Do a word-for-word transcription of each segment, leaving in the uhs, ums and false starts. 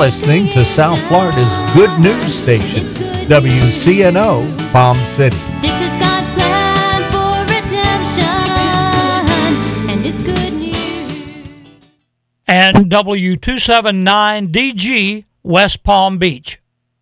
listening to South Florida's good news station, W C N O Palm City. This is God's plan for redemption, and it's good news. And W two seventy-nine D G, West Palm Beach.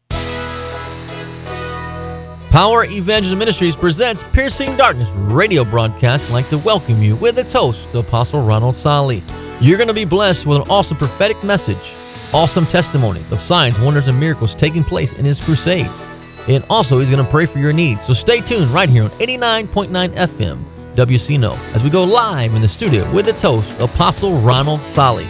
Power Evangelism Ministries presents Piercing Darkness radio broadcast. I'd like to welcome you with its host, Apostle Ronald Sali. You're going to be blessed with an awesome prophetic message, awesome testimonies of signs, wonders, and miracles taking place in his crusades. And also, he's going to pray for your needs. So stay tuned right here on eighty-nine point nine F M, W C N O, as we go live in the studio with its host, Apostle Ronald Sali.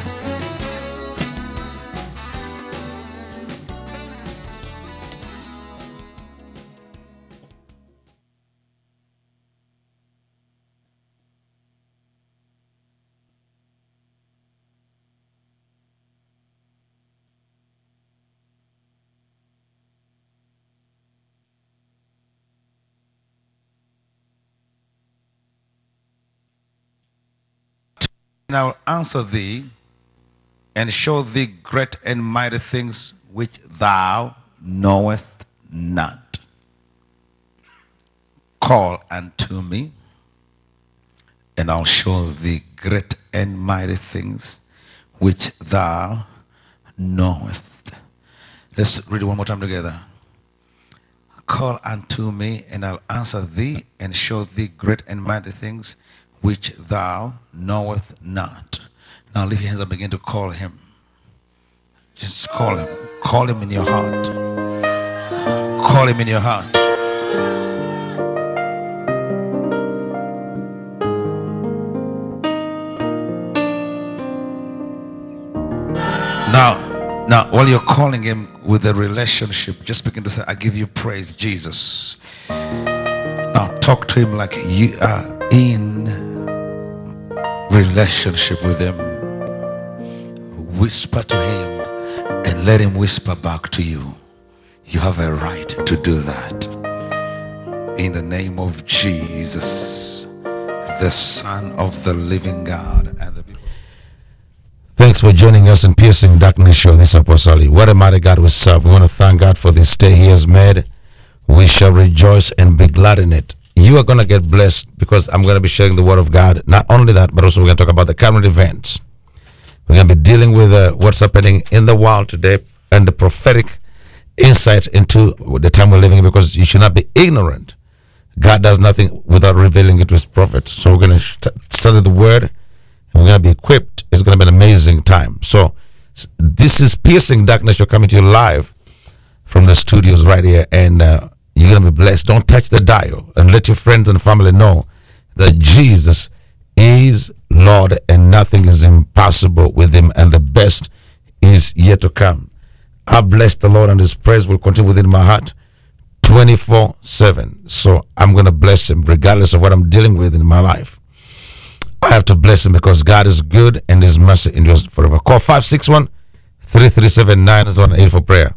And I will answer thee and show thee great and mighty things which thou knowest not. Call unto me, and I'll show thee great and mighty things which thou knowest. Let's read it one more time together. Call unto me, and I'll answer thee and show thee great and mighty things which thou knowest not. Now lift your hands up and begin to call him. Just call him. Call him in your heart. Call him in your heart. Now, now while you're calling him with a relationship, just begin to say, I give you praise, Jesus. Now talk to him like you are in relationship with him. Whisper to him and let him whisper back to you. You have a right to do that. In the name of Jesus, the Son of the living God. And the people. Thanks for joining us in Piercing Darkness Show. This is Apostle Ali. What a mighty God we serve. We want to thank God for this day he has made. We shall rejoice and be glad in it. You are going to get blessed because I'm going to be sharing the word of God. Not only that, but also we're going to talk about the current events. We're going to be dealing with uh, what's happening in the world today and the prophetic insight into the time we're living in, because you should not be ignorant. God does nothing without revealing it to his prophets. So we're going to study the word and we're going to be equipped. It's going to be an amazing time. So this is Piercing Darkness. You're coming to you live from the studios right here, and uh, you're going to be blessed. Don't touch the dial, and let your friends and family know that Jesus is Lord and nothing is impossible with him, and the best is yet to come. I bless the Lord, and his praise will continue within my heart twenty-four seven. So I'm going to bless him regardless of what I'm dealing with in my life. I have to bless him because God is good and his mercy endures forever. Call five six one, three three seven, nine one eight for prayer.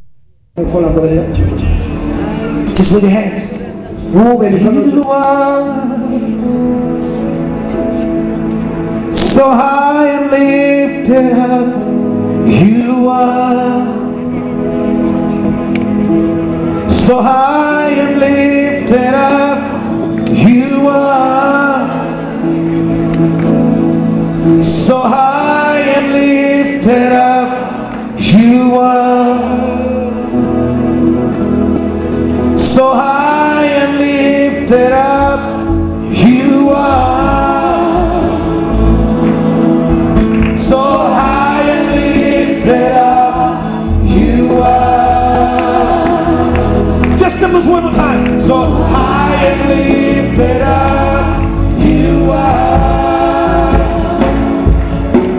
Just with your hands. Oh, baby, you are so high and lifted up. You are so high and lifted up. You are so high and lifted up. You are so high and lifted up. You are so high and lifted up. You are. Just sing this one more time. So high and lifted up. You are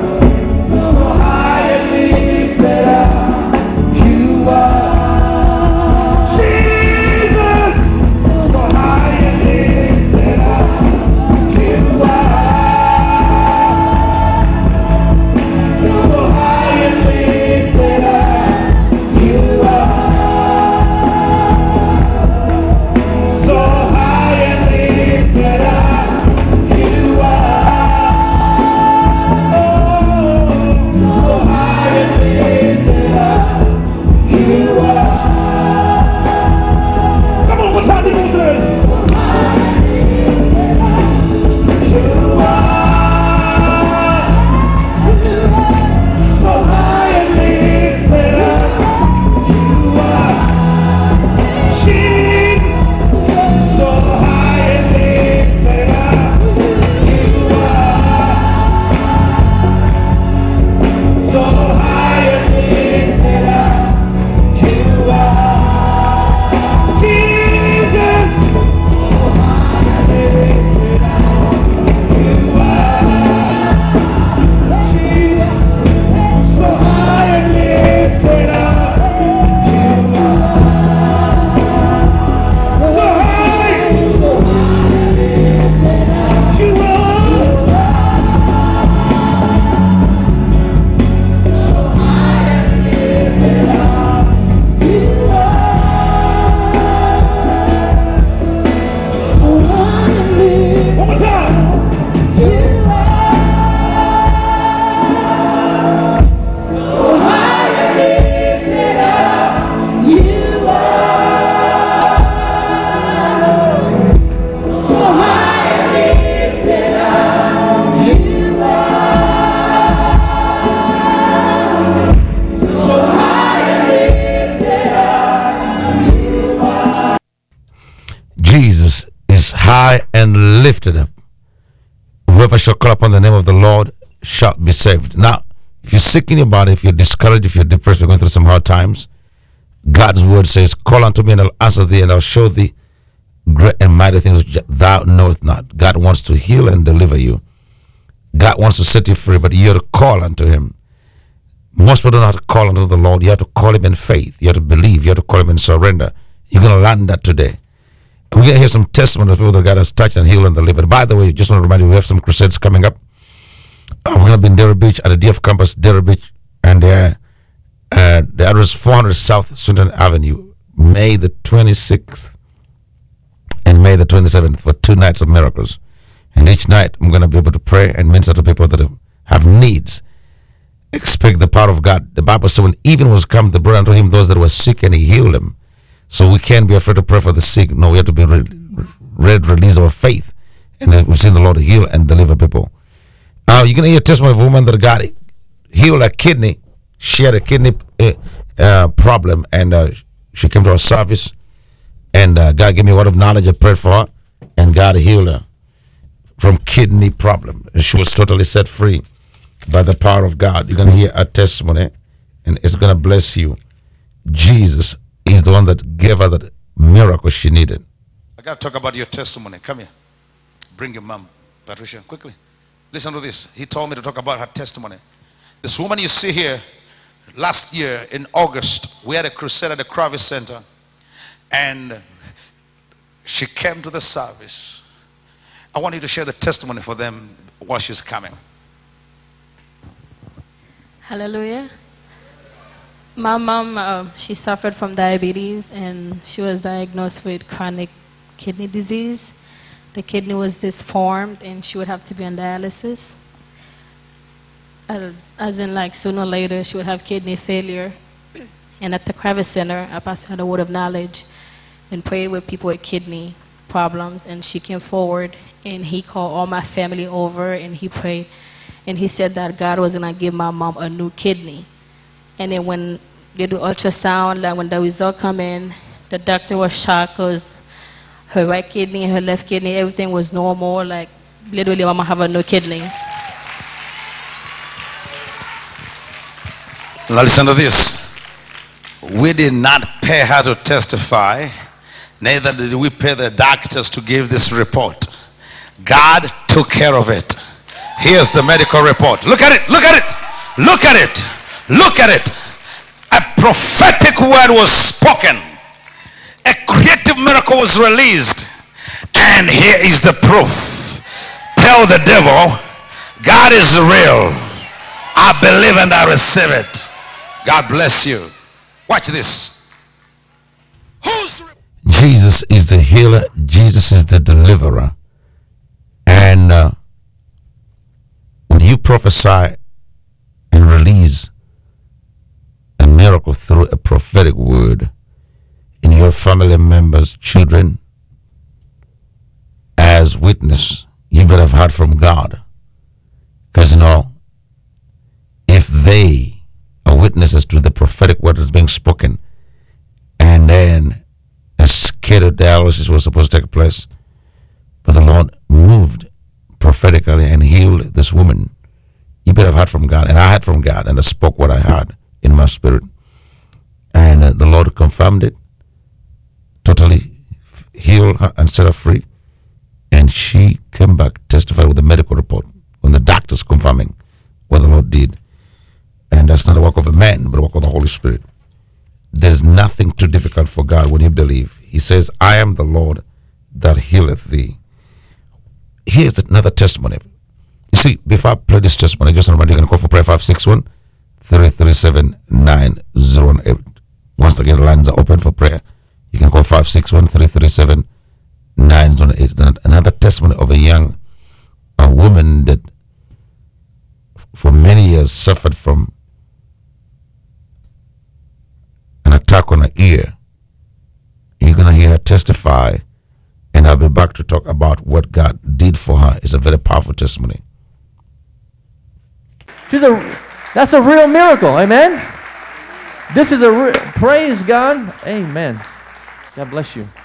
Jesus is high and lifted up. Whoever shall call upon the name of the Lord shall be saved. Now, if you're sick in your body, if you're discouraged, if you're depressed, you're going through some hard times, God's word says, call unto me and I'll answer thee and I'll show thee great and mighty things which thou knowest not. God wants to heal and deliver you. God wants to set you free, but you have to call unto him. Most people don't know how to call unto the Lord. You have to call him in faith. You have to believe. You have to call him in surrender. You're going to learn that today. We're going to hear some testimonies of people that God has touched and healed and delivered. By the way, just want to remind you, we have some crusades coming up. Uh, we're going to be in Derry Beach at the D F campus, Derry Beach, and uh, uh, the address four hundred South Swinton Avenue, May the twenty-sixth and May the twenty-seventh for two nights of miracles. And each night, I'm going to be able to pray and minister to people that have needs. Expect the power of God. The Bible says when even was come, the brought unto him those that were sick, and he healed them. So we can't be afraid to pray for the sick. No, we have to be ready to release our faith. And then we've seen the Lord heal and deliver people. Uh, you're going to hear a testimony of a woman that God healed her kidney. She had a kidney uh, uh, problem, and uh, she came to our service. And uh, God gave me a word of knowledge. I prayed for her, and God healed her from kidney problem. And she was totally set free by the power of God. You're going to hear a testimony, and it's going to bless you. Jesus is the one that gave her that miracle she needed. I got to talk about your testimony. Come here. Bring your mom, Patricia, quickly. Listen to this. He told me to talk about her testimony. This woman you see here, last year in August, we had a crusade at the Kravis Center, and she came to the service. I want you to share the testimony for them while she's coming. Hallelujah. My mom, uh, she suffered from diabetes, and she was diagnosed with chronic kidney disease. The kidney was disformed, and she would have to be on dialysis. Uh, as in, like, sooner or later, she would have kidney failure. And at the Kravis Center, our pastor had a word of knowledge and prayed with people with kidney problems. And she came forward, and he called all my family over, and he prayed. And he said that God was going to give my mom a new kidney. And then when they do ultrasound, like when the result come in, the doctor was shocked because her right kidney, her left kidney, everything was normal. Like, literally, mama have a new kidney. Now listen to this. We did not pay her to testify, neither did we pay the doctors to give this report. God took care of it. Here's the medical report. Look at it, look at it, look at it, look at it. A prophetic word was spoken. A creative miracle was released. And here is the proof. Tell the devil, God is real. I believe and I receive it. God bless you. Watch this. Who's Jesus is the healer. Jesus is the deliverer. And uh, when you prophesy and release a miracle through a prophetic word in your family members, children, as witness, you better have heard from God. Because, you know, if they are witnesses to the prophetic word that's being spoken, and then a scheduled dialysis was supposed to take place, but the Lord moved prophetically and healed this woman, you better have heard from God. And I heard from God, and I spoke what I heard in my spirit. And uh, the Lord confirmed it, totally f- healed her and set her free. And she came back, testified with the medical report, when the doctors confirming what the Lord did. And that's not a work of a man, but a work of the Holy Spirit. There's nothing too difficult for God when you believe. He says, I am the Lord that healeth thee. Here's another testimony. You see, before I play this testimony, just remember you're going to call for prayer five six one, three three seven, nine zero one eight. Once again, the lines are open for prayer. You can call five six one, three three seven, nine zero one eight. Another testimony of a young a woman that for many years suffered from an attack on her ear. You're going to hear her testify, and I'll be back to talk about what God did for her. It's a very powerful testimony. She's a, that's a real miracle, amen? This is a, re- praise God, amen. God bless you.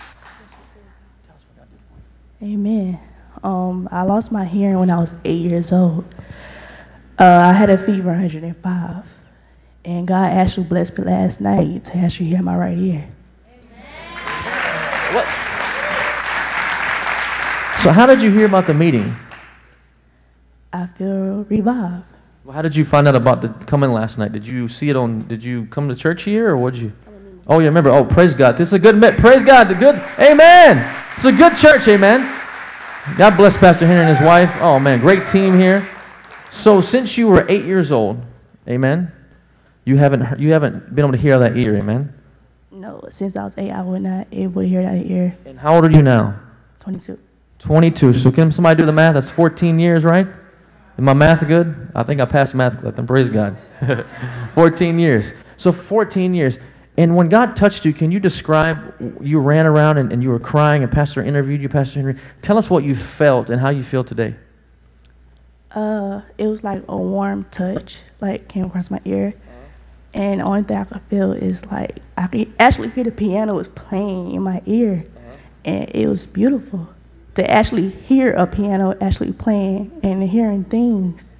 Amen. Um, I lost my hearing when I was eight years old. Uh, I had a fever, one hundred five. And God actually blessed me last night to actually hear my right ear. What? So how did you hear about the meeting? I feel revived. Well, how did you find out about the coming last night? Did you see it on, did you come to church here, or what did you? Oh, you remember. Oh, praise God. This is a good, me- praise God. The good, amen. It's a good church, amen. God bless Pastor Henry and his wife. Oh, man, great team here. So since you were eight years old, amen, you haven't heard- you haven't been able to hear that ear, amen? No, since I was eight, I was not able to hear that ear. And how old are you now? twenty-two. twenty-two. So can somebody do the math? That's fourteen years, right? Is my math good? I think I passed math class. Then praise God. fourteen years. So fourteen years. And when God touched you, can you describe, you ran around and, and you were crying and Pastor interviewed you, Pastor Henry. Tell us what you felt and how you feel today. Uh, it was like a warm touch, like came across my ear. And the only thing I could feel is like, I could actually hear the piano was playing in my ear. And it was beautiful to actually hear a piano actually playing and hearing things.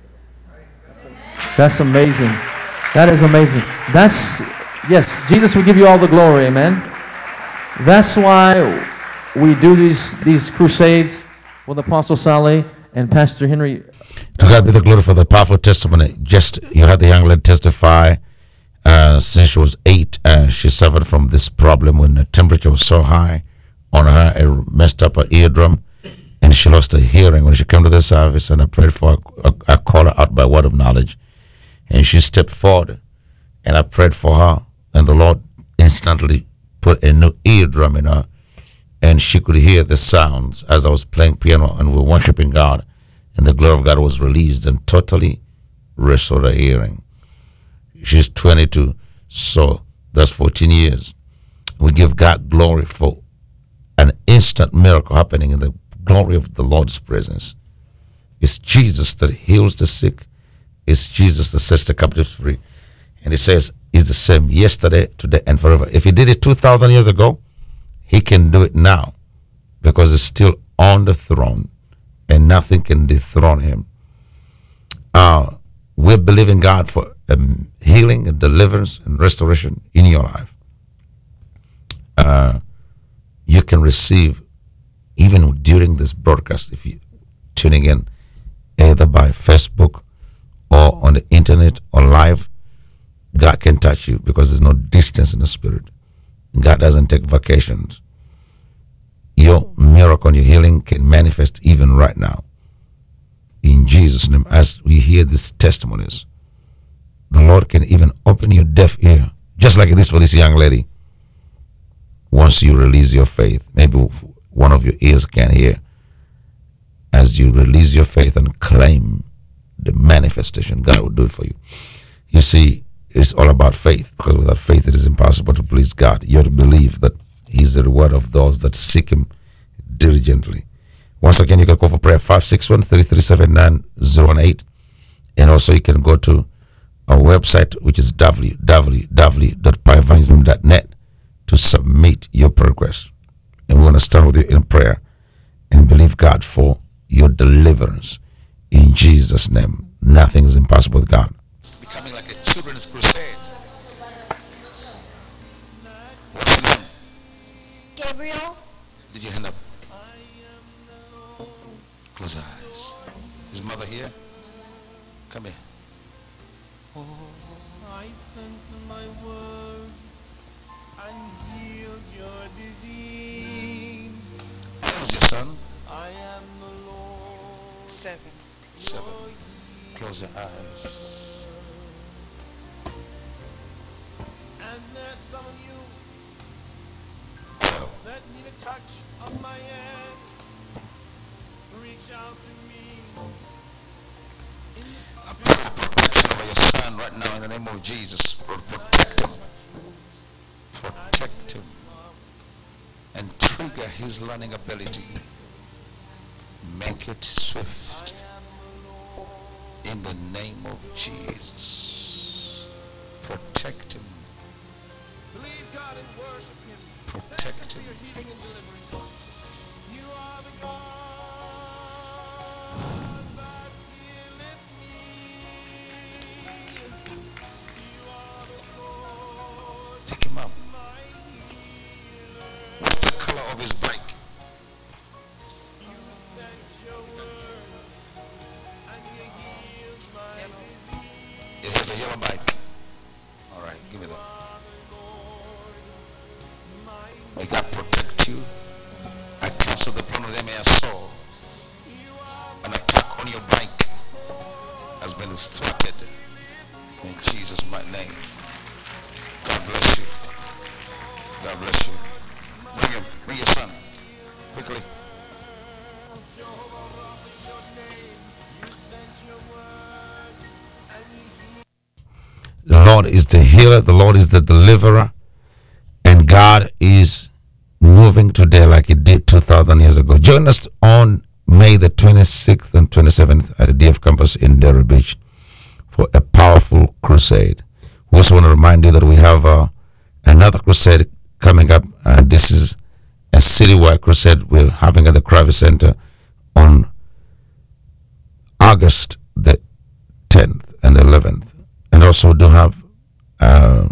That's amazing. That is amazing. That's, yes, Jesus will give you all the glory, amen. That's why we do these these crusades with Apostle Saleh and Pastor Henry. To God be the glory for the powerful testimony. Just, you had the young lady testify, uh, since she was eight, uh, she suffered from this problem when the temperature was so high on her, it messed up her eardrum, and she lost her hearing. When she came to the service and I prayed for her, I, I called her out by word of knowledge, and she stepped forward, and I prayed for her, and the Lord instantly put a new eardrum in her, and she could hear the sounds as I was playing piano and we were worshiping God, and the glory of God was released and totally restored her hearing. She's twenty-two, so that's fourteen years. We give God glory for an instant miracle happening in the glory of the Lord's presence. It's Jesus that heals the sick. It's Jesus that sets the captives free. And it says he's the same yesterday, today, and forever. If he did it two thousand years ago, he can do it now because he's still on the throne and nothing can dethrone him. Uh, we're believing God for um, healing and deliverance and restoration in your life. Uh, you can receive, even during this broadcast, if you're tuning in, either by Facebook or on the internet or live, God can touch you because there's no distance in the spirit. God doesn't take vacations. Your miracle and your healing can manifest even right now. In Jesus' name, as we hear these testimonies, the Lord can even open your deaf ear, just like this for this young lady. Once you release your faith, maybe one of your ears can't hear. As you release your faith and claim the manifestation, God will do it for you. You see, it's all about faith, because without faith it is impossible to please God. You have to believe that He's the reward of those that seek Him diligently. Once again, you can call for prayer five six one, three three seven, nine zero one eight. And also you can go to our website, which is w w w dot power evangelism dot net, to submit your progress. And we want to start with you in prayer and believe God for your deliverance. In Jesus' name, nothing is impossible with God. Becoming like a children's crusade. Gabriel. Did your hand up? Close your eyes. Is mother here? Come here. Oh. I sent my word and healed your disease. How is your son? I am the Lord. Seven. Seven. Close your eyes. And there's some of you that need a touch of my hand. Reach out to me. I pray for protection over your son right now in the name of Jesus. Protect him. Protect him. And trigger his learning ability. Make it swift. In the name of Jesus. Protect him. Believe God and worship him. Protect him. Your healing and deliverance. You are the God that healeth me. You are the Lord. Pick him up. What's the color of his bike? You sent your word and you healed my disease. It has a yellow bike. All right, give me that. May God protect you. I cancel the plan of the enemy I saw. An attack on your bike has been thwarted in Jesus' mighty name. God bless you. God bless you. Bring him. Bring your son. Quickly. The Lord is the healer. The Lord is the deliverer. And God is moving today like he did two thousand years ago. Join us on May the twenty-sixth and twenty-seventh at the D F campus in Delray Beach for a powerful crusade. We also want to remind you that we have uh, another crusade coming up. Uh, this is a citywide crusade we're having at the Kravis Center on August the tenth and eleventh. And also do have uh,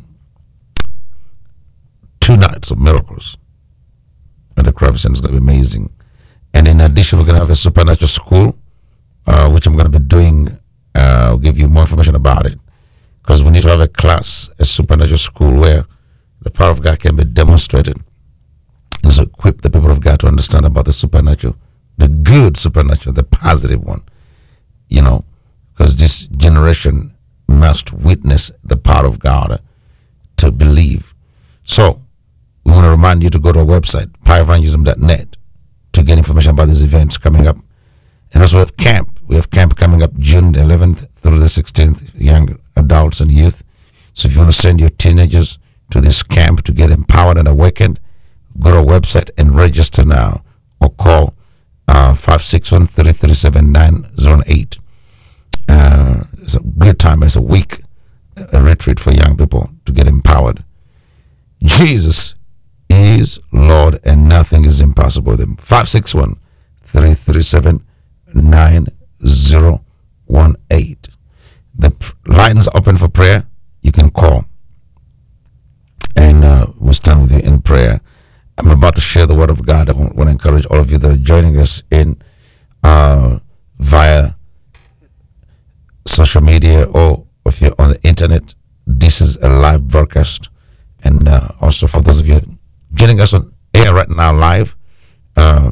two nights of miracles. And the Kravis Center is going to be amazing. And in addition, we're going to have a supernatural school, uh, which I'm going to be doing. Uh, I'll give you more information about it. Because we need to have a class, a supernatural school where the power of God can be demonstrated. And so equip the people of God to understand about the supernatural, the good supernatural, the positive one. You know, because this generation must witness the power of God to believe. So, we want to remind you to go to our website, power evangelism dot net, to get information about these events coming up. And also we have camp. We have camp coming up June the eleventh through the sixteenth, young adults and youth. So if you want to send your teenagers to this camp to get empowered and awakened, go to our website and register now or call uh, five six one, three three seven, nine zero eight. Uh, it's a good time. It's a week, a retreat for young people to get empowered. Jesus is Lord and nothing is impossible with him. five six one, three three seven, nine zero one eight. The p- line is open for prayer. You can call. And uh, we'll stand with you in prayer. I'm about to share the word of God. I want to encourage all of you that are joining us in uh, via social media or if you're on the internet. This is a live broadcast. And uh, also for those of you joining us on air right now live, uh,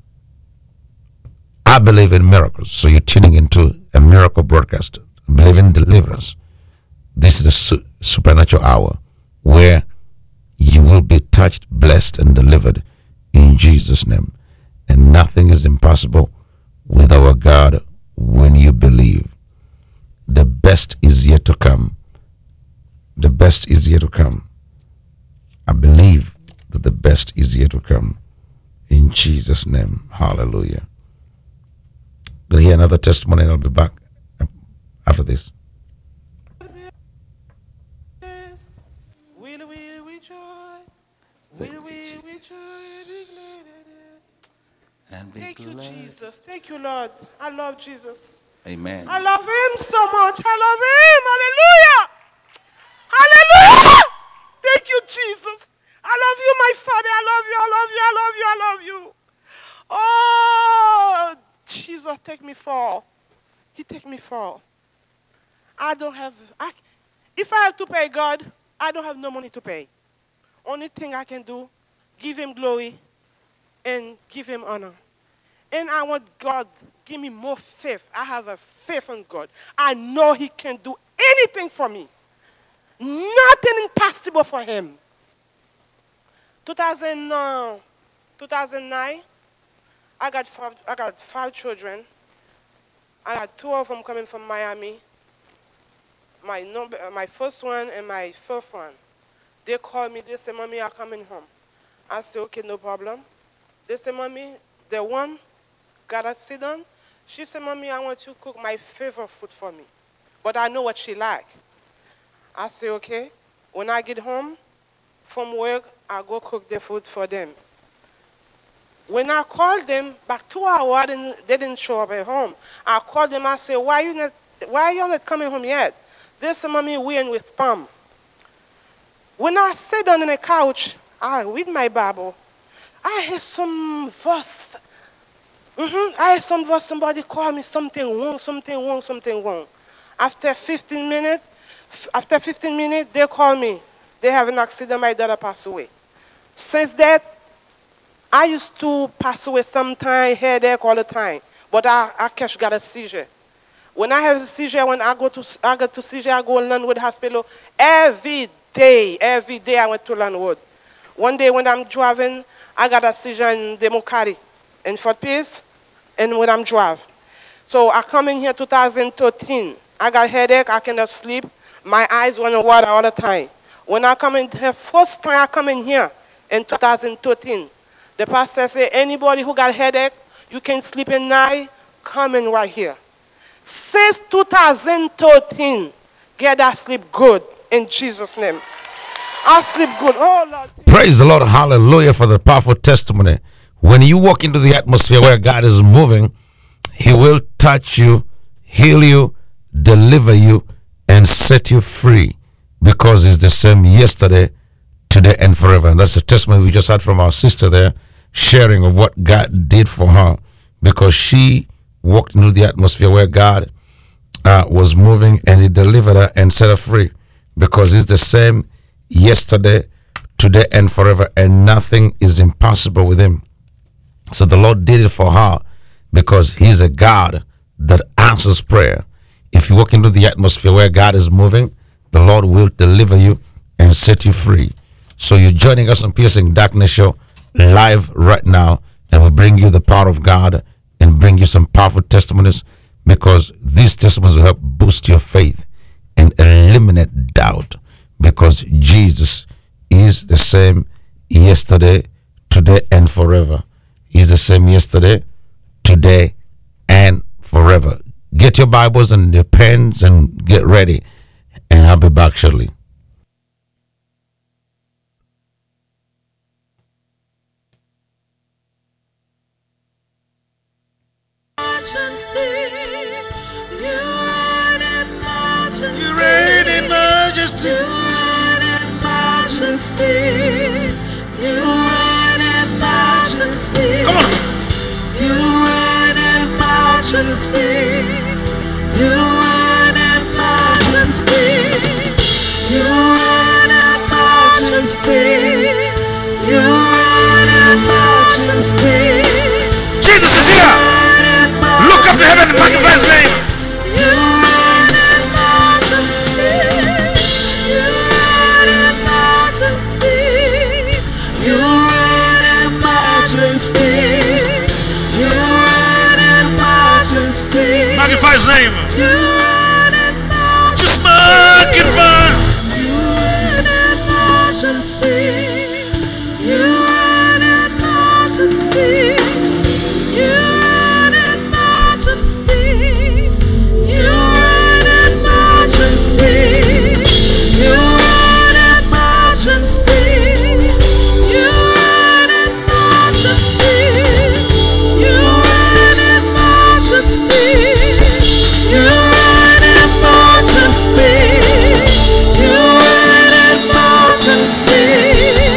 I believe in miracles. So you're tuning into a miracle broadcast. I believe in deliverance. This is a su- supernatural hour where you will be touched, blessed, and delivered in Jesus' name. And nothing is impossible with our God when you believe. The best is yet to come. The best is yet to come. I believe that the best is yet to come. In Jesus' name. Hallelujah. We'll hear another testimony and I'll be back after this. And be Thank you, glad. Jesus. Thank you, Lord. I love Jesus. Amen. I love him so much. I love him. Hallelujah. Hallelujah. Thank you, Jesus. I love you, my Father. I love you. I love you. take me far. He take me far. I don't have, I, if I have to pay God, I don't have no money to pay. Only thing I can do, give him glory and give him honor. And I want God, give me more faith. I have a faith in God. I know he can do anything for me. Nothing impossible for him. two thousand, uh, two thousand nine, I got five, I got five children. I had two of them coming from Miami. My number, uh, my first one and my first one. They called me. They said, "Mommy, I'm coming home." I said, "Okay, no problem." They said, "Mommy, the one got a sit down." She said, "Mommy, I want you to cook my favorite food for me, but I know what she like." I said, "Okay." When I get home from work, I go cook the food for them. When I called them, back two hours, I didn't, they didn't show up at home. I called them. I said, "Why you not? Why are you not coming home yet?" They said, "Mommy, we in with spam." When I sat down on the couch, I read my Bible. I hear some verse. Mm-hmm, I hear some verse. Somebody call me something wrong, something wrong, something wrong. After fifteen minutes, after fifteen minutes, they call me. They have an accident. My daughter passed away. Since that, I used to pass away sometimes, headache all the time. But I, I catch got a seizure. When I have a seizure, when I go to I go to seizure, I go to Linwood Hospital every day. Every day I went to Linwood. One day when I'm driving, I got a seizure in Democratic, in Fort Pierce, and when I'm driving. So I come in here two thousand thirteen. I got headache. I cannot sleep. My eyes run water all the time. When I come in here, first time I come in here in two thousand thirteen, the pastor said, "Anybody who got headache, you can sleep at night, come in right here." Since two thousand thirteen, get that sleep good in Jesus' name. I sleep good. Oh, Lord. Praise the Lord. Hallelujah for the powerful testimony. When you walk into the atmosphere where God is moving, he will touch you, heal you, deliver you, and set you free, because he's the same yesterday, today, and forever. And that's the testimony we just had from our sister there, sharing of what God did for her, because she walked into the atmosphere where God uh, was moving, and he delivered her and set her free, because he's the same yesterday, today, and forever, and nothing is impossible with him. So the Lord did it for her, because he's a God that answers prayer. If you walk into the atmosphere where God is moving, the Lord will deliver you and set you free. So you're joining us on Piercing Darkness Show live right now, and we bring you the power of God and bring you some powerful testimonies, because these testimonies will help boost your faith and eliminate doubt, because Jesus is the same yesterday, today, and forever. He's the same yesterday, today, and forever. Get your Bibles and your pens and get ready, and I'll be back shortly. You reign in majesty. You reign in majesty. You reign in majesty. Come on. You reign in majesty. You reign in majesty. You reign in majesty. You reign in majesty. Jesus is here. Look up to heaven and magnify his name. You magnify his name. Just magnify. You reign in majesty. You reign in majesty. You reign in majesty. You reign in majesty. You reign in majesty. You reign in majesty. You reign in majesty. You reign in majesty. You reign in majesty.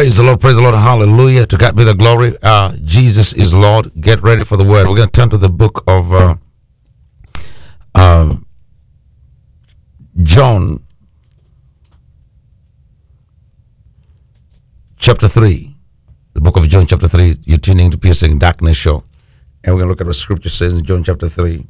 Praise the Lord, praise the Lord, hallelujah. To God be the glory. Uh, Jesus is Lord. Get ready for the word. We're going to turn to the book of uh, uh, John, chapter three. The book of John, chapter three. You're tuning to Piercing Darkness Show. And we're going to look at what scripture says in John, chapter three.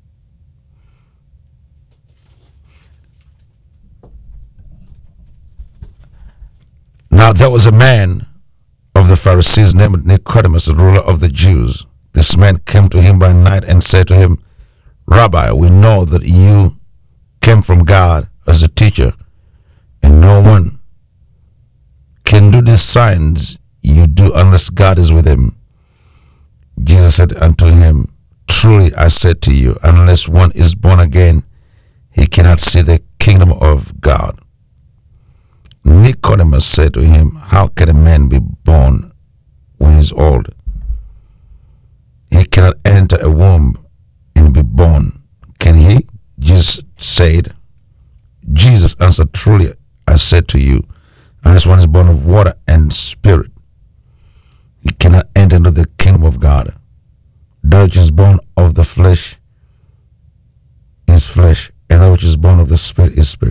Now there was a man of the Pharisees named Nicodemus, the ruler of the Jews. This man came to him by night and said to him, Rabbi, we know that you came from God as a teacher, and no one can do these signs you do unless God is with him. Jesus said unto him, Truly I said to you, unless one is born again, he cannot see the kingdom of God. Nicodemus said to him, How can a man be born when he is old? He cannot enter a womb and be born, can he? Jesus said, Jesus answered, Truly I said to you, unless one is born of water and spirit, he cannot enter into the kingdom of God. That which is born of the flesh is flesh, and that which is born of the spirit is spirit.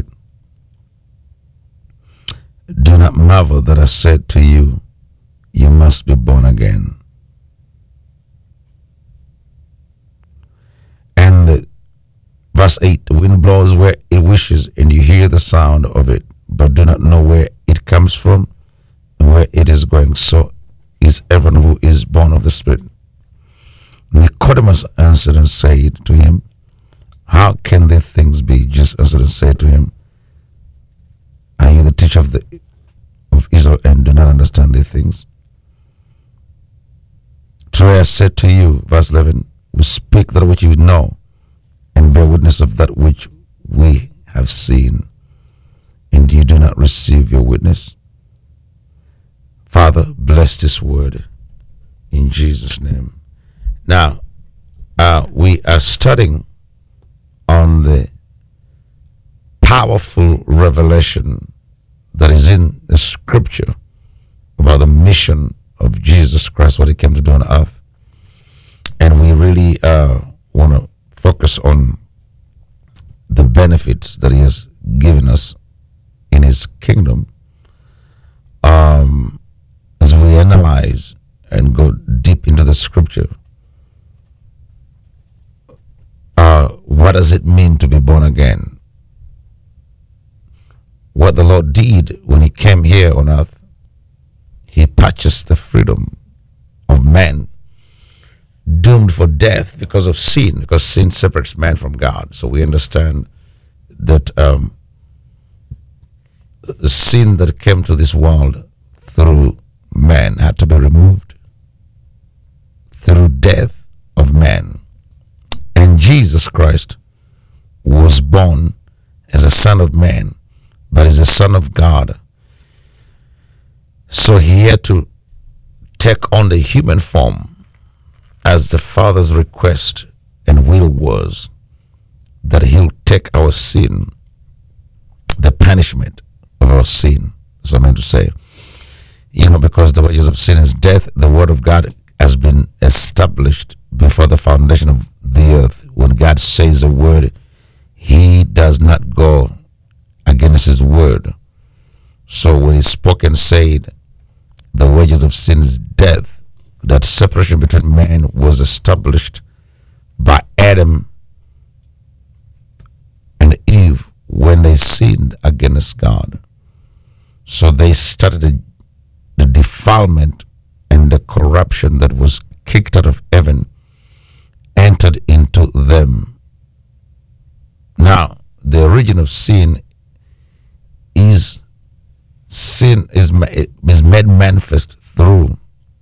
Do not marvel that I said to you, you must be born again. And the, verse eight, the wind blows where it wishes, and you hear the sound of it, but do not know where it comes from and where it is going. So is everyone who is born of the Spirit. Nicodemus answered and said to him, How can these things be? Jesus answered and said to him, Are you the teacher of the of Israel and do not understand these things? Truly I said to you, verse eleven, we speak that which you know, and bear witness of that which we have seen, and you do not receive your witness. Father, bless this word in Jesus' name. Now, uh, we are studying on the powerful revelation that is in the scripture about the mission of Jesus Christ, what he came to do on earth. And we really uh, want to focus on the benefits that he has given us in his kingdom. Um, as we analyze and go deep into the scripture, uh, what does it mean to be born again? What the Lord did when he came here on earth, he purchased the freedom of man doomed for death because of sin, because sin separates man from God. So we understand that um, the sin that came to this world through man had to be removed through death of man. And Jesus Christ was born as a son of man, but is the Son of God. So he had to take on the human form as the Father's request and will was that he'll take our sin, the punishment of our sin. That's what I meant to say. You know, because the wages of sin is death, the word of God has been established before the foundation of the earth. When God says a word, he does not go against his word. So when he spoke and said, the wages of sin is death, that separation between man was established by Adam and Eve when they sinned against God. So they started the, the defilement and the corruption that was kicked out of heaven entered into them. Now, the origin of sin is sin is, is made manifest through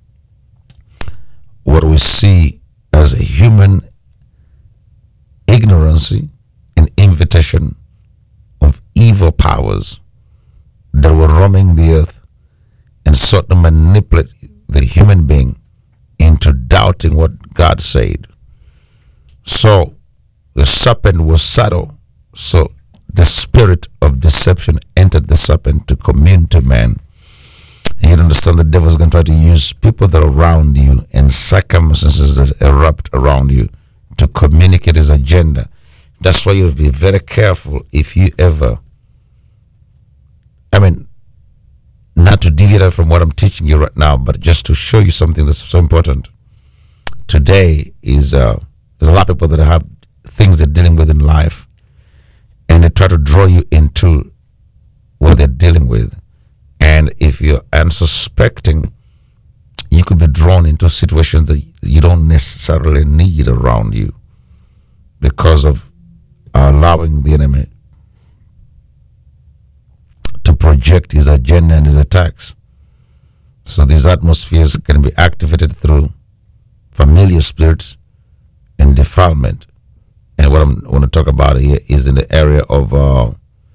what we see as a human ignorancy and invitation of evil powers that were roaming the earth and sought to manipulate the human being into doubting what God said. So the serpent was subtle. So the spirit of deception entered the serpent to commune to man. And you understand the devil is going to try to use people that are around you and circumstances that erupt around you to communicate his agenda. That's why you have to be very careful if you ever, I mean, not to deviate from what I'm teaching you right now, but just to show you something that's so important. Today is, uh, there's a lot of people that have things they're dealing with in life, and they try to draw you into what they're dealing with. And if you're unsuspecting, you could be drawn into situations that you don't necessarily need around you because of allowing the enemy to project his agenda and his attacks. So these atmospheres can be activated through familiar spirits and defilement. And what I'm want to talk about here is in the area of uh,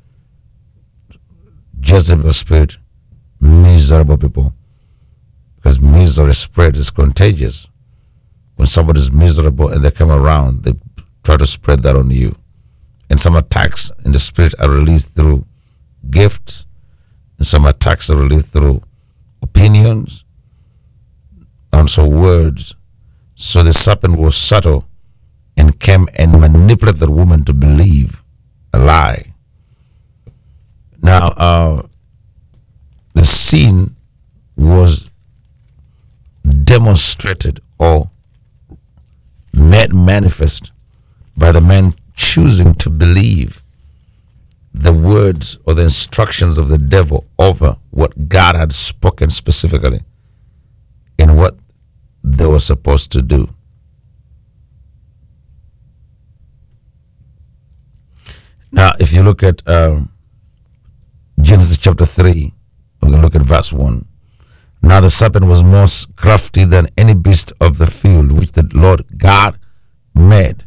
Jezebel spirit, miserable people. Because misery spread is contagious. When somebody is miserable and they come around, they try to spread that on you. And some attacks in the spirit are released through gifts, and some attacks are released through opinions, and also words. So the serpent was subtle and came and manipulated the woman to believe a lie. Now, uh, the scene was demonstrated or made manifest by the man choosing to believe the words or the instructions of the devil over what God had spoken specifically in what they were supposed to do. Now, if you look at um, Genesis chapter three, we're going to look at verse one. Now the serpent was more crafty than any beast of the field which the Lord God made.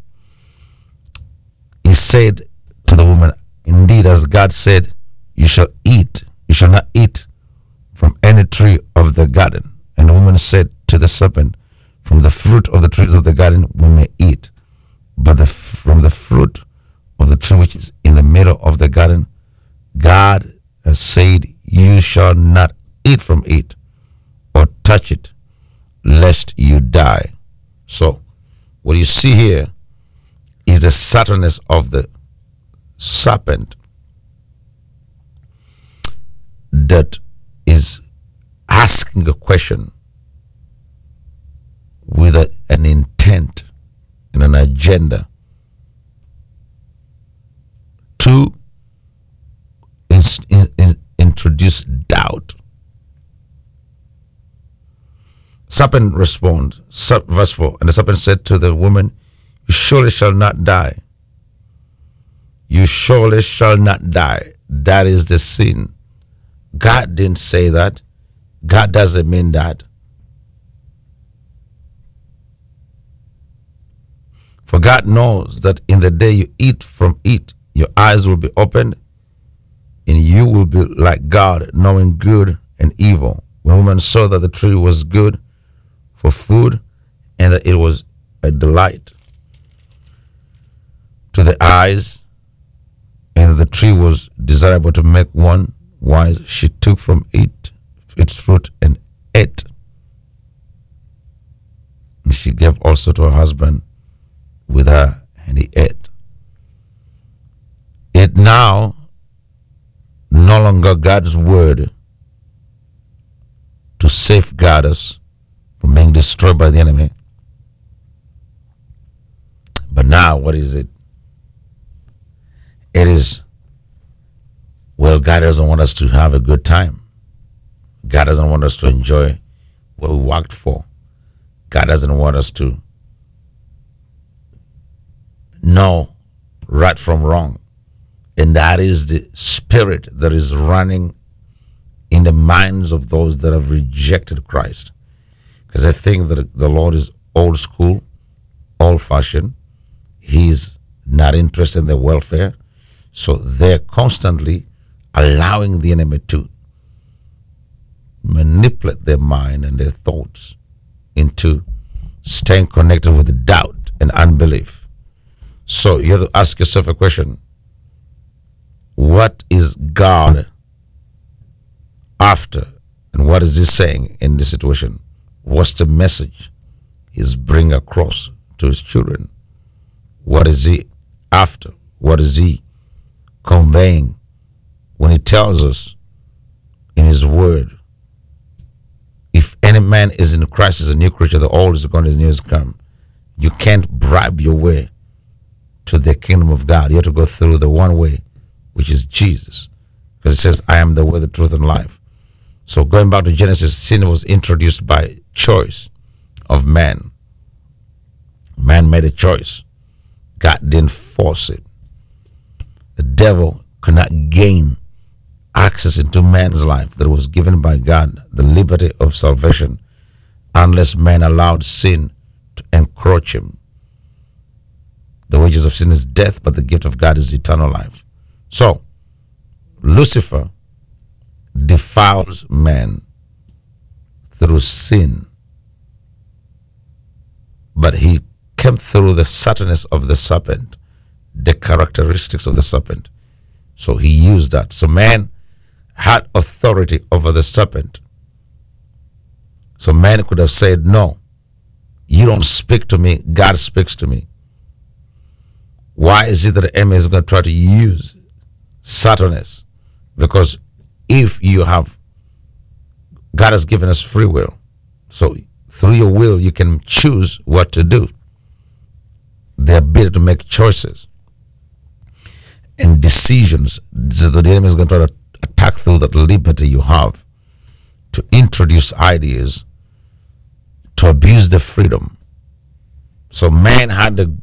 He said to the woman, indeed, as God said, you shall eat, you shall not eat from any tree of the garden. And the woman said to the serpent, from the fruit of the trees of the garden we may eat, but the, from the fruit of the tree which is in the middle of the garden, God has said, you shall not eat from it or touch it, lest you die. So, what you see here is the subtleness of the serpent that is asking a question with a, an intent and an agenda to in, in, in, introduce doubt. Serpent responds, verse four, and the serpent said to the woman, you surely shall not die. You surely shall not die. That is the sin. God didn't say that. God doesn't mean that. For God knows that in the day you eat from it, your eyes will be opened, and you will be like God, knowing good and evil. When the woman saw that the tree was good for food, and that it was a delight to the eyes, and that the tree was desirable to make one wise, she took from it its fruit and ate. And she gave also to her husband with her, and he ate. It now no longer God's word to safeguard us from being destroyed by the enemy. But now, what is it? It is, well, God doesn't want us to have a good time. God doesn't want us to enjoy what we worked for. God doesn't want us to know right from wrong. And that is the spirit that is running in the minds of those that have rejected Christ. Because I think that the Lord is old school, old-fashioned. He's not interested in their welfare. So they're constantly allowing the enemy to manipulate their mind and their thoughts into staying connected with doubt and unbelief. So you have to ask yourself a question. What is God after And what is he saying in this situation? What's the message he's bringing across to his children? What is he after? What is he conveying when he tells us in his word, if any man is in Christ is a new creature, the old is gone, the new is come. You can't bribe your way to the kingdom of God. You have to go through the one way, which is Jesus. Because it says, I am the way, the truth, and life. So going back to Genesis, sin was introduced by choice of man. Man made a choice. God didn't force it. The devil could not gain access into man's life that was given by God, the liberty of salvation, unless man allowed sin to encroach him. The wages of sin is death, but the gift of God is eternal life. So, Lucifer defiles man through sin, but he came through the subtleness of the serpent, the characteristics of the serpent. So he used that. So man had authority over the serpent. So man could have said, no, you don't speak to me, God speaks to me. Why is it that the enemy is going to try to use subtleness? Because if you have, God has given us free will. So through your will, you can choose what to do. The ability to make choices and decisions. So the enemy is going to try to attack through that liberty you have to introduce ideas, to abuse the freedom. So man had the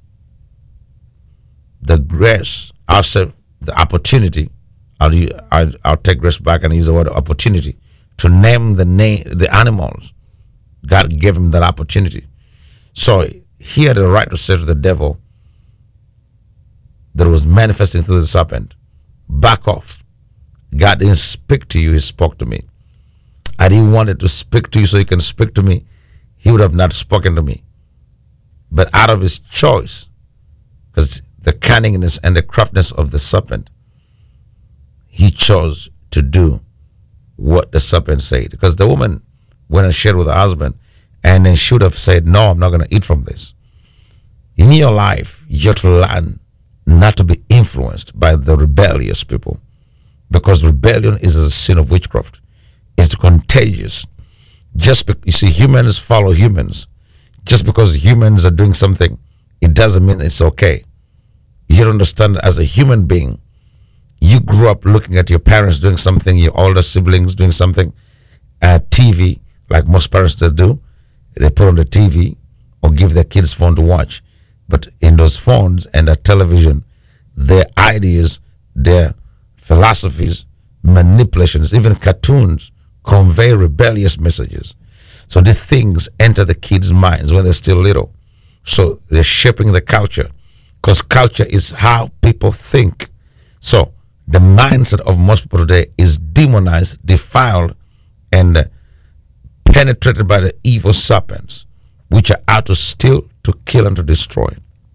the grace, I'll say the opportunity, I'll, I'll, I'll take grace back and use the word opportunity, to name the name, the animals. God gave him that opportunity. So he had the right to say to the devil that was manifesting through the serpent, back off. God didn't speak to you, he spoke to me. And he wanted to speak to you so he can speak to me. He would have not spoken to me. But out of his choice, because the cunningness and the craftiness of the serpent, he chose to do what the serpent said. Because the woman went and shared with her husband, and then she would have said, no, I'm not going to eat from this. In your life, you have to learn not to be influenced by the rebellious people, because rebellion is a sin of witchcraft. It's contagious. Just be, you see, humans follow humans. Just because humans are doing something, it doesn't mean it's okay. You don't understand that as a human being, you grew up looking at your parents doing something, your older siblings doing something, at T V, like most parents do. They put on the T V or give their kids phone to watch. But in those phones and that television, their ideas, their philosophies, manipulations, even cartoons convey rebellious messages. So these things enter the kids' minds when they're still little. So they're shaping the culture, because culture is how people think. So the mindset of most people today is demonized, defiled, and uh, penetrated by the evil serpents, which are out to steal, to kill, and to destroy.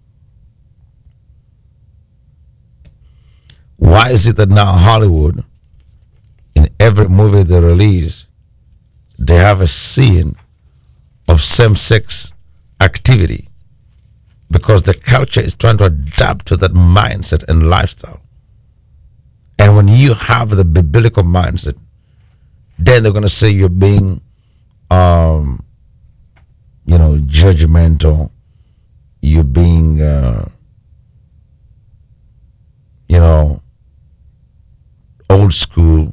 Why is it that now Hollywood, in every movie they release, they have a scene of same-sex activity? Because the culture is trying to adapt to that mindset and lifestyle. And when you have the biblical mindset, then they're going to say you're being, um, you know, judgmental. You're being, uh, you know, old school.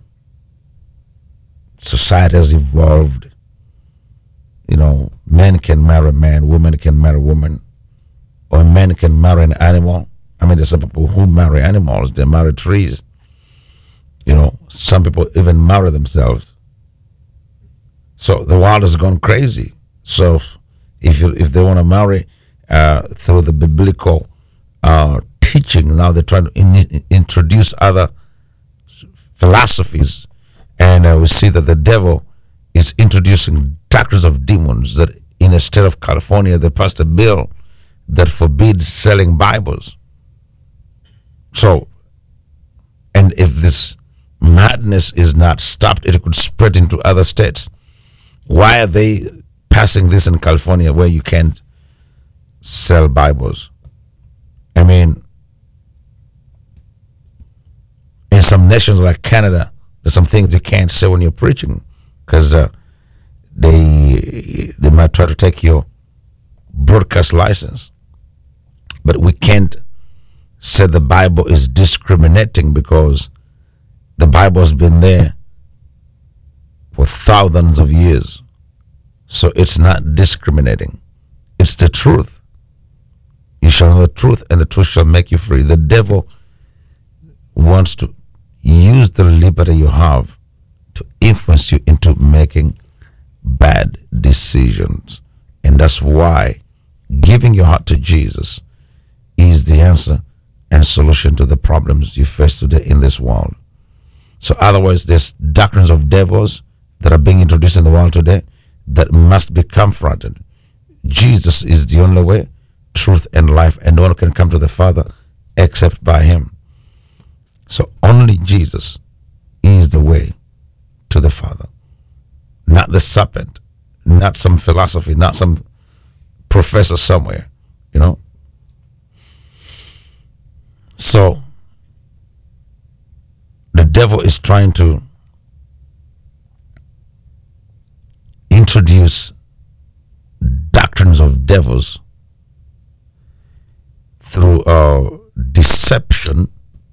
Society has evolved. You know, men can marry men, women can marry women, or men can marry an animal. I mean, there's some people who marry animals, they marry trees. You know, some people even marry themselves. So the world has gone crazy. So if you, if they want to marry uh, through the biblical uh, teaching, now they're trying to in, introduce other philosophies. And uh, we see that the devil is introducing doctrines of demons, that in a state of California, they passed a bill that forbids selling Bibles. So, and if this madness madness is not stopped, it could spread into other states. Why are they passing this in California where you can't sell Bibles? I mean, in some nations like Canada, there's some things you can't say when you're preaching because uh, they they might try to take your broadcast license. But we can't say the Bible is discriminating because the Bible has been there for thousands of years. So it's not discriminating. It's the truth. You shall know the truth, and the truth shall make you free. The devil wants to use the liberty you have to influence you into making bad decisions. And that's why giving your heart to Jesus is the answer and solution to the problems you face today in this world. So otherwise, there's doctrines of devils that are being introduced in the world today that must be confronted. Jesus is the only way, truth, and life, and no one can come to the Father except by him. So only Jesus is the way to the Father, not the serpent, not some philosophy, not some professor somewhere, you know. So the devil is trying to introduce doctrines of devils through uh, deception,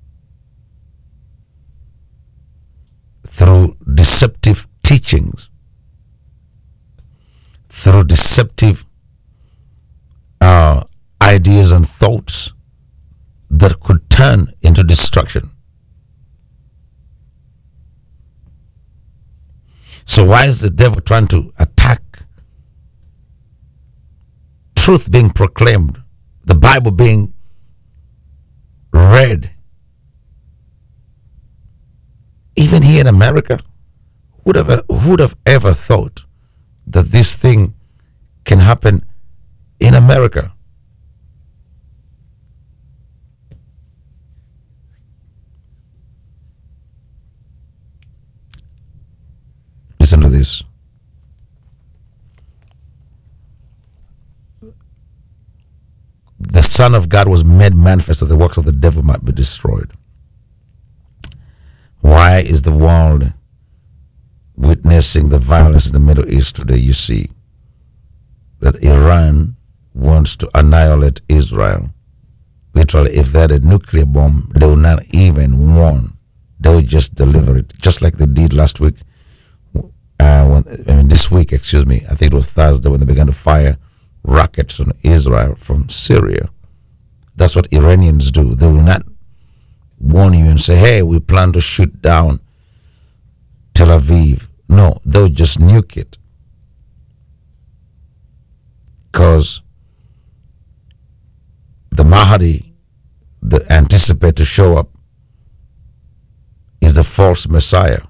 through deceptive teachings, through deceptive uh, ideas and thoughts that could turn into destruction. So why is the devil trying to attack truth being proclaimed, the Bible being read? Even here in America, who would have, who would have ever thought that this thing can happen in America? Listen to this. The Son of God was made manifest that the works of the devil might be destroyed. Why is the world witnessing the violence in the Middle East today? You see that Iran wants to annihilate Israel. Literally, if they had a nuclear bomb, they would not even warn. They would just deliver it, just like they did last week. Uh, when, I mean, this week, excuse me, I think it was Thursday when they began to fire rockets on Israel from Syria. That's what Iranians do. They will not warn you and say, hey, we plan to shoot down Tel Aviv. No, they'll just nuke it. Because the Mahdi that anticipate to show up is the false Messiah.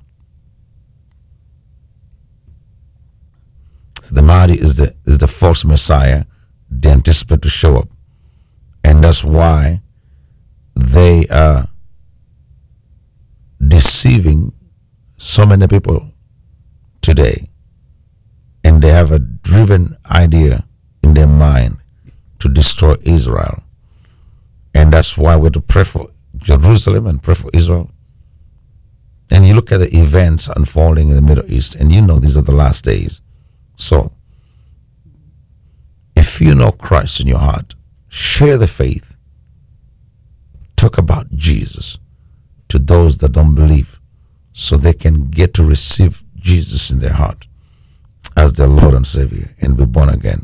So the Mahdi is the is the false Messiah they anticipate to show up. And that's why they are deceiving so many people today. And they have a driven idea in their mind to destroy Israel. And that's why we're to pray for Jerusalem and pray for Israel. And you look at the events unfolding in the Middle East, and you know these are the last days. So, if you know Christ in your heart, share the faith. Talk about Jesus to those that don't believe so they can get to receive Jesus in their heart as their Lord and Savior and be born again.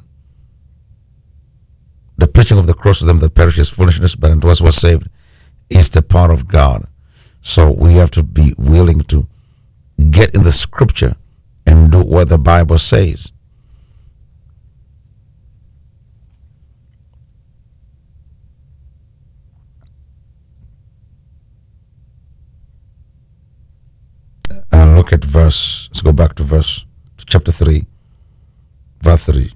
The preaching of the cross to them that perish is foolishness, but unto us who are saved is the power of God. So we have to be willing to get in the scripture and do what the Bible says. And look at verse, let's go back to verse, to chapter three, verse three.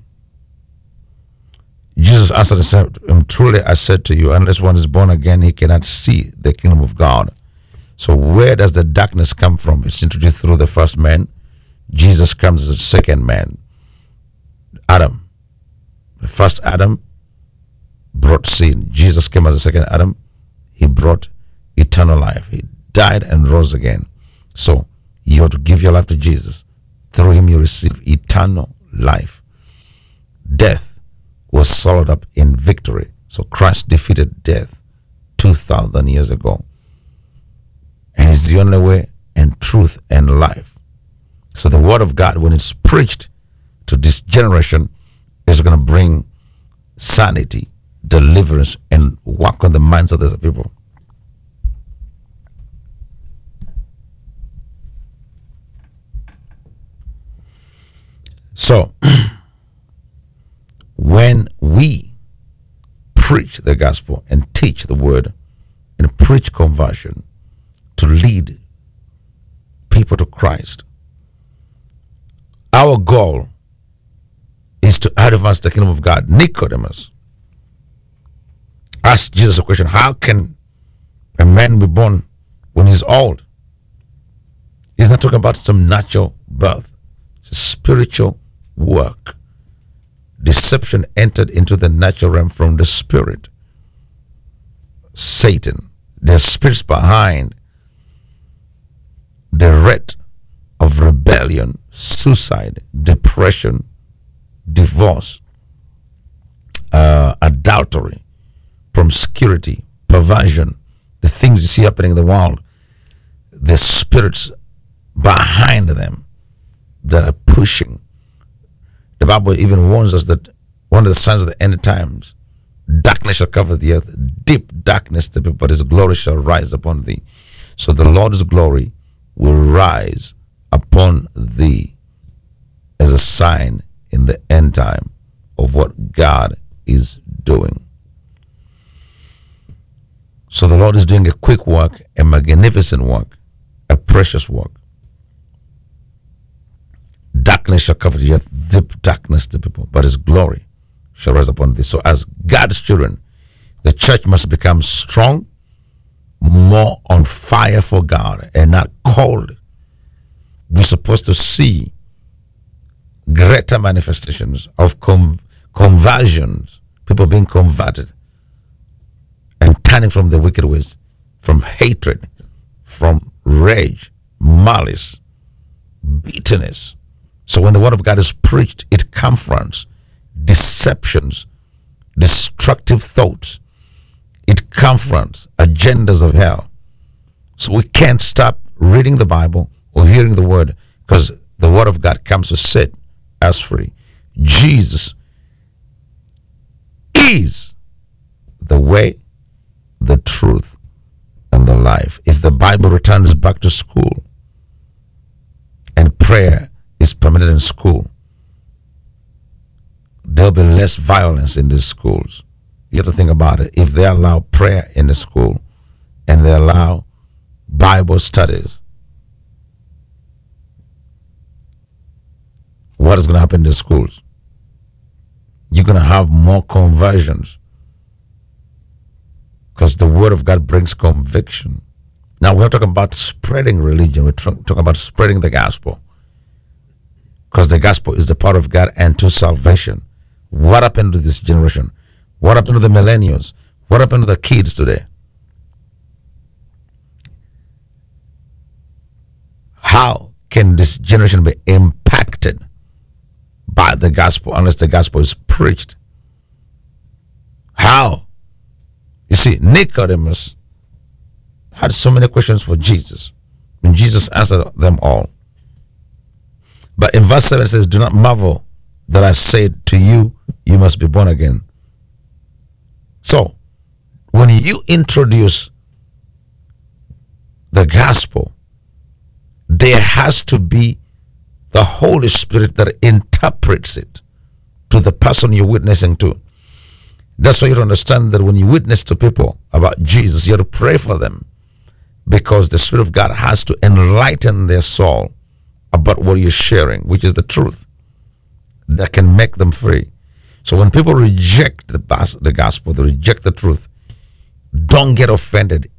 Jesus answered and said, truly I said to you, unless one is born again, he cannot see the kingdom of God. So where does the darkness come from? It's introduced through the first man. Jesus comes as the second man. Adam. The first Adam brought sin. Jesus came as the second Adam. He brought eternal life. He died and rose again. So you have to give your life to Jesus. Through him you receive eternal life. Death was swallowed up in victory. So Christ defeated death two thousand years ago. And it's the only way and truth and life. So the word of God, when it's preached to this generation, is going to bring sanity, deliverance, and work on the minds of the people. So, when we preach the gospel and teach the word and preach conversion to lead people to Christ, our goal is to advance the kingdom of God. Nicodemus asked Jesus a question: how can a man be born when he's old? He's not talking about some natural birth. It's a spiritual work. Deception entered into the natural realm from the spirit. Satan, the spirits behind the wreath of rebellion, suicide, depression, divorce, uh, adultery, promiscuity, perversion, the things you see happening in the world, the spirits behind them that are pushing. The Bible even warns us that one of the signs of the end times, darkness shall cover the earth, deep darkness, but his glory shall rise upon thee. So the Lord's glory will rise upon thee as a sign in the end time of what God is doing. So the Lord is doing a quick work, a magnificent work, a precious work. Darkness shall cover the earth, deep darkness the people, but his glory shall rise upon thee. So as God's children, the church must become strong, more on fire for God and not cold. We're supposed to see greater manifestations of com- conversions, people being converted and turning from the wicked ways, from hatred, from rage, malice, bitterness. So when the word of God is preached, it confronts deceptions, destructive thoughts. It confronts agendas of hell. So we can't stop reading the Bible or hearing the word, because the word of God comes to set us free. Jesus is the way, the truth, and the life. If the Bible returns back to school and prayer is permitted in school, there'll be less violence in these schools. You have to think about it. If they allow prayer in the school and they allow Bible studies, what is going to happen in the schools? You're going to have more conversions, because the word of God brings conviction. Now we're not talking about spreading religion. We're talking about spreading the gospel, because the gospel is the power of God and to salvation. What happened to this generation? What happened to the millennials? What happened to the kids today? How can this generation be impacted by the gospel unless the gospel is preached? How? You see, Nicodemus had so many questions for Jesus, and Jesus answered them all. But in verse seven it says, do not marvel that I said to you, you must be born again. So, when you introduce the gospel, there has to be the Holy Spirit that interprets it to the person you're witnessing to. That's why you understand that when you witness to people about Jesus, you have to pray for them, because the Spirit of God has to enlighten their soul about what you're sharing, which is the truth that can make them free. So when people reject the, the gospel, they reject the truth, don't get offended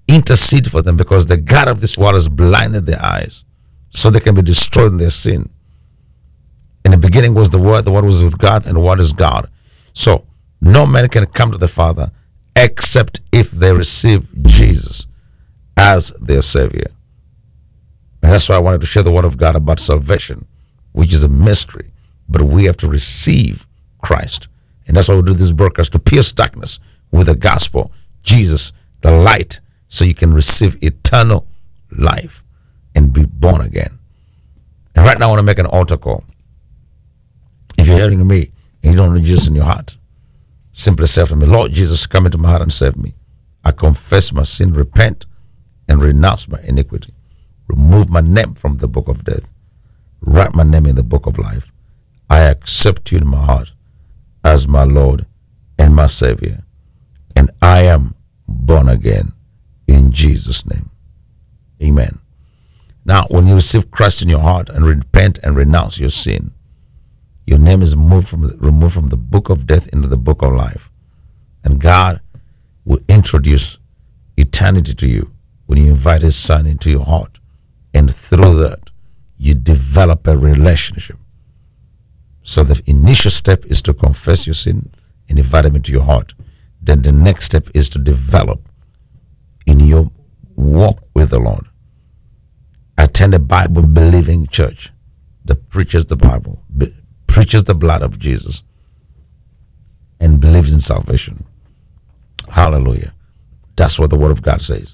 intercede for them, because the God of this world has blinded their eyes so they can be destroyed in their sin. In the beginning was the Word, the Word was with God, and the Word is God. So no man can come to the Father except if they receive Jesus as their Savior. And that's why I wanted to share the Word of God about salvation, which is a mystery, but we have to receive Christ. And that's why we do this broadcast, to pierce darkness with the gospel, Jesus, the light, so you can receive eternal life and be born again. And right now I want to make an altar call. If you're hearing me and you don't know Jesus in your heart, simply say to me, Lord Jesus, come into my heart and save me. I confess my sin, repent, and renounce my iniquity. Remove my name from the book of death. Write my name in the book of life. I accept you in my heart as my Lord and my Savior. And I am born again in Jesus' name. Amen. Now, when you receive Christ in your heart and repent and renounce your sin, your name is moved from the, removed from the book of death into the book of life. And God will introduce eternity to you when you invite His Son into your heart. And through that, you develop a relationship. So the initial step is to confess your sin and invite Him into your heart. Then the next step is to develop in your walk with the Lord. Attend a Bible-believing church that preaches the Bible, be, preaches the blood of Jesus, and believes in salvation. Hallelujah. That's what the Word of God says.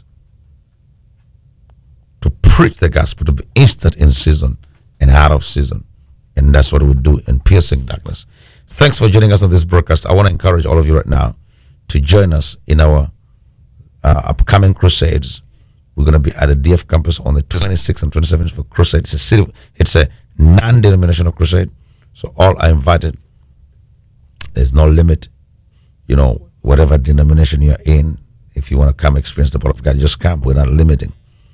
To preach the gospel, to be instant in season and out of season. And that's what we do in piercing darkness. Thanks for joining us on this broadcast. I want to encourage all of you right now to join us in our uh, upcoming crusades. We're going to be at the D F campus on the twenty-sixth and twenty-seventh for crusade. It's a city, it's a non-denominational crusade. So all are invited. There's no limit. You know, whatever denomination you're in, if you want to come experience the power of God, just come. We're not limiting.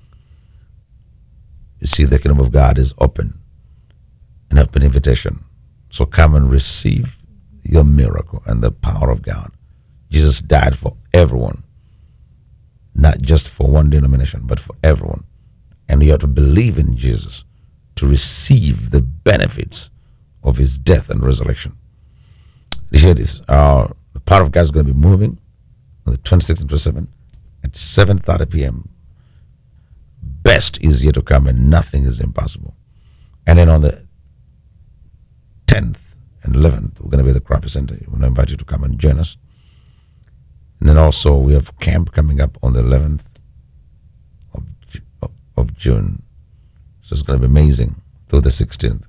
You see, the kingdom of God is open, an open invitation. So come and receive your miracle and the power of God. Jesus died for everyone, not just for one denomination, but for everyone. And you have to believe in Jesus to receive the benefits of His death and resurrection. You hear this? Uh, the power of God is going to be moving on the twenty-sixth and twenty-seventh at seven thirty p.m. Best is yet to come, and nothing is impossible. And then on the tenth and eleventh, we're going to be at the Crappy Center. We want to invite you to come and join us. And then also we have camp coming up on the eleventh of, of, of June. So it's going to be amazing through the sixteenth.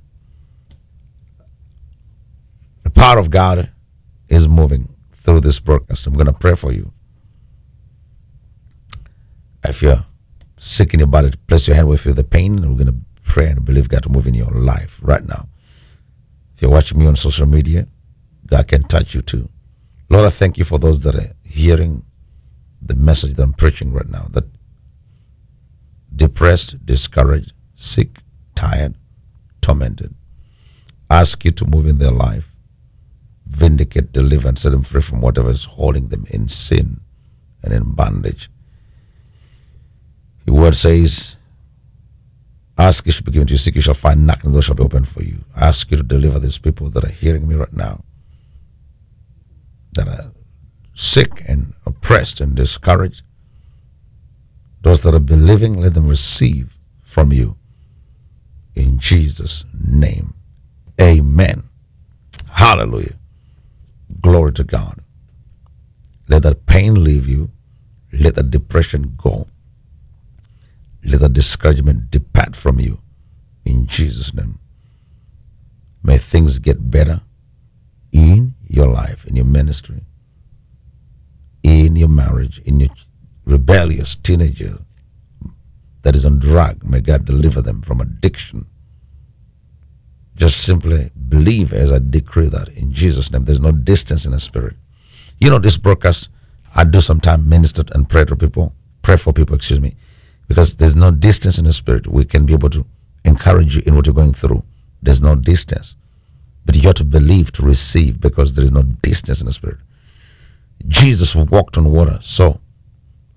The power of God is moving through this broadcast. I'm going to pray for you. If you're sick in your body, place your hand where you feel the pain, and we're going to pray and believe God to move in your life right now. If you're watching me on social media, God can touch you too. Lord, I thank you for those that are hearing the message that I'm preaching right now, that depressed, discouraged, sick, tired, tormented. Ask you to move in their life, vindicate, deliver, and set them free from whatever is holding them in sin and in bondage. Your word says, ask, it shall be given to you, seek, you shall find, knock, and the door shall be open for you. I ask you to deliver these people that are hearing me right now, that are sick and oppressed and discouraged. Those that are believing, let them receive from you. In Jesus' name, amen. Hallelujah. Glory to God. Let that pain leave you. Let that depression go. Let that discouragement depart from you. In Jesus' name. May things get better in your life, in your ministry, in your marriage, in your rebellious teenager that is on drug. May God deliver them from addiction. Just simply believe as I decree that in Jesus' name. There's no distance in the spirit. You know, this broadcast, I do sometimes minister and pray to people, pray for people, excuse me, because there's no distance in the spirit. We can be able to encourage you in what you're going through. There's no distance. But you have to believe to receive, because there is no distance in the spirit. Jesus walked on water. So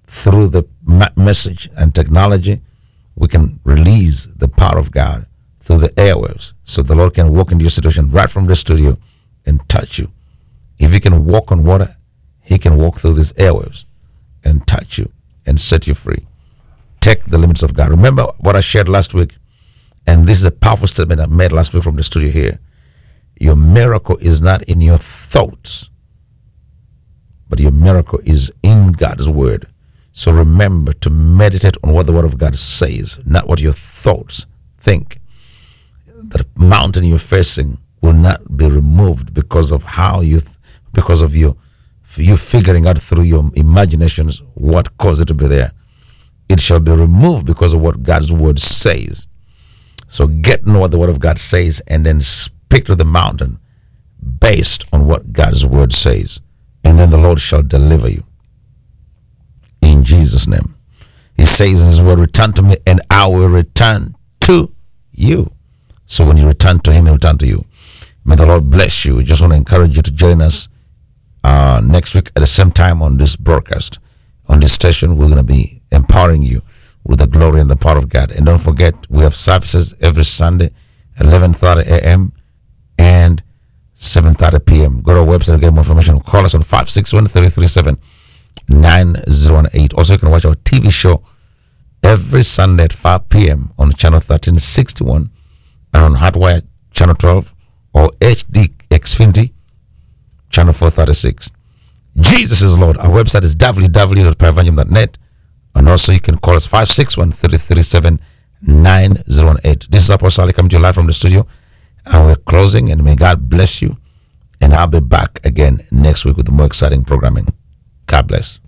through the ma- message and technology, we can release the power of God through the airwaves. So the Lord can walk into your situation right from the studio and touch you. If He can walk on water, He can walk through these airwaves and touch you and set you free. Take the limits of God. Remember what I shared last week, and this is a powerful statement I made last week from the studio here. Your miracle is not in your thoughts, but your miracle is in God's word. So remember to meditate on what the word of God says, not what your thoughts think. The mountain you're facing will not be removed because of how you, th- because of you, you figuring out through your imaginations what caused it to be there. It shall be removed because of what God's word says. So get to know what the word of God says and then speak to the mountain based on what God's word says. And then the Lord shall deliver you. In Jesus' name. He says in His word, return to me and I will return to you. So when you return to Him, He'll return to you. May the Lord bless you. Just want to encourage you to join us uh, next week at the same time on this broadcast. On this station, we're going to be empowering you with the glory and the power of God. And don't forget, we have services every Sunday, eleven thirty a.m. and seven thirty p.m. Go to our website to get more information. Call us on five six one, three three seven, nine zero one eight. Also, you can watch our T V show every Sunday at five p.m. on channel thirteen sixty-one and on Hardwire channel twelve or H D Xfinity channel four thirty-six. Jesus is Lord. Our website is w w w dot prayer evangelium dot net. And also you can call us five six one, three three seven, nine zero one eight. This is Apostle Ali coming to you live from the studio. And we're closing, and may God bless you. And I'll be back again next week with more exciting programming. God bless.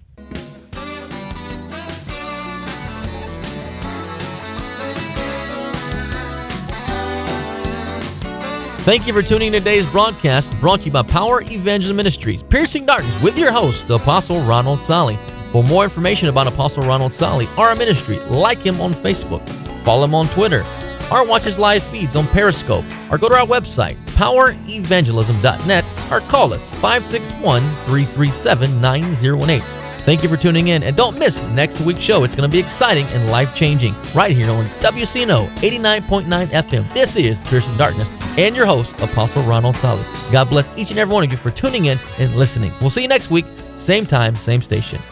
Thank you for tuning in to today's broadcast, brought to you by Power Evangelism Ministries, Piercing Darkness, with your host, the Apostle Ronald Solly. For more information about Apostle Ronald Solly or our ministry, like him on Facebook, follow him on Twitter, or watch his live feeds on Periscope, or go to our website, power evangelism dot net, or call us five six one, three three seven, nine zero one eight. Thank you for tuning in, and don't miss next week's show. It's going to be exciting and life-changing right here on W C N O eighty-nine point nine F M. This is Piercing Darkness, and your host, Apostle Ronald Solly. God bless each and every one of you for tuning in and listening. We'll see you next week, same time, same station.